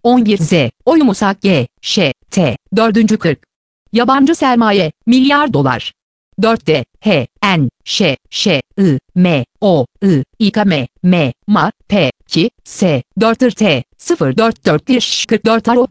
11 Z. Oyumusak G, Ş, T. 4. 40. Yabancı sermaye, milyar dolar. 4D, H, N, Ş, Ş, I, M, O, I, İKM, M, MA, P, 2, S, 4 T, 044 44 Aro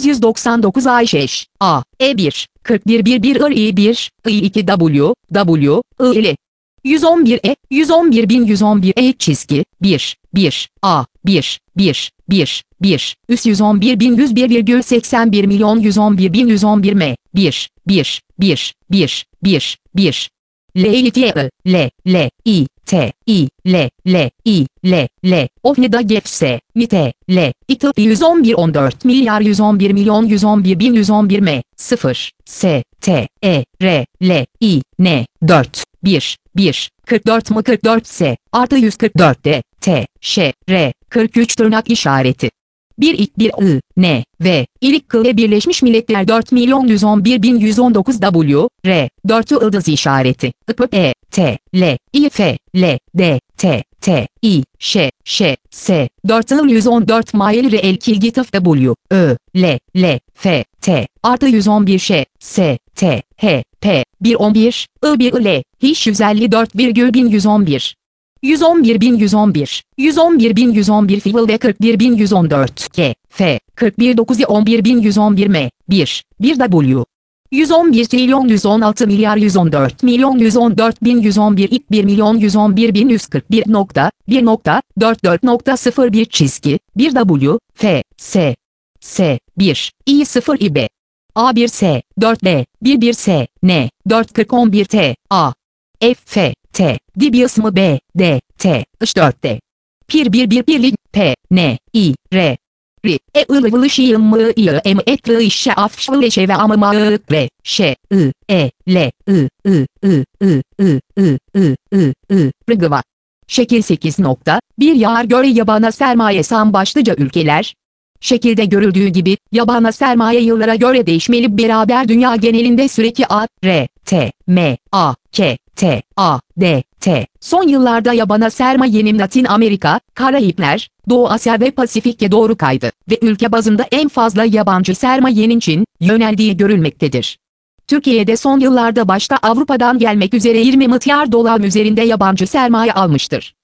1999 Ayşeş, A, E1, 41 11 I1, I2 W, W, I 111 111 111 çizgi, 1, 1, A, 1, 1, 1, 1, üst 111 101,81 milyon 111 111 M, 1, 1, 1, 1, 1, 1. L, L, L, I, T, I, L, L, I, L, L, Ofneda Gefse, Mite, L, İtı 111 14 milyar 111 milyon 111 111 M, 0, S, T, E, R, L, I, N, 4, 1, 1, 44 mı 44 S, artı 144 D, T, Ş, R, 43 tırnak işareti. 1 ilk 1 I, N, V, İlik kıle Birleşmiş Milletler 4 milyon 111 bin 119 W, R, 4 ıldız işareti, IPP, E, T, L, I, F, L, D, T, T, I, Ş, Ş, S, 4 il 114 mail R, el kilgitif W, Ö, L, L, F, T, artı 111 Ş, S, T, H, P, 111, I1 L, Hiş 154,1111. 111.111, 111.111 Fivel ve 41.114 K, F, 41.911.111 M, 1, 1 W. 111 trilyon 116 milyar 114 milyon 114 bin 111 ilk 1 milyon 111 bin 141 nokta 1 nokta 44.01 çizgi 1 W, F, S, S, 1, I 0 İB. A1 S, 4 B, 1 S, N, 4 40 11 T, A, F, F, T, Dibius mı B, D, T, Iş 4D. Pir 1 lig, P, N, I, R. R, E ılıvılı şiim mı I, M, etli işe afşılı şeve amı ma R, Ş, I, E, L, I, I, I, I, I, I, I, I, I, Rıgıva. Şekil 8 nokta, bir yar göre yabana sermaye başlıca ülkeler. Şekilde görüldüğü gibi, yabana sermaye yıllara göre değişmeli beraber dünya genelinde sürekli A, R, T, M, A, K, T, A, D, T. Son yıllarda yabana sermayenin Latin Amerika, Karayipler, Doğu Asya ve Pasifik'e doğru kaydı ve ülke bazında en fazla yabancı sermayenin Çin yöneldiği görülmektedir. Türkiye'de son yıllarda başta Avrupa'dan gelmek üzere 20 milyar dolar üzerinde yabancı sermaye almıştır.